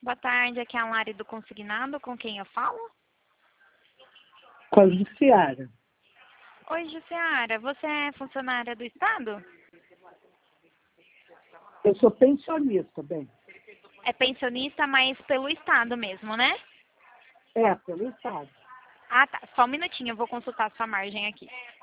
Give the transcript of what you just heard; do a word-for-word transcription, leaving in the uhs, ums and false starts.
Boa tarde, aqui é a Lari do Consignado, com quem eu falo? Com a Jussiara. Oi, Jussiara, você é funcionária do Estado? Eu sou pensionista, bem. É pensionista, mas pelo Estado mesmo, né? É, pelo Estado. Ah, tá. Só um minutinho, eu vou consultar a sua margem aqui.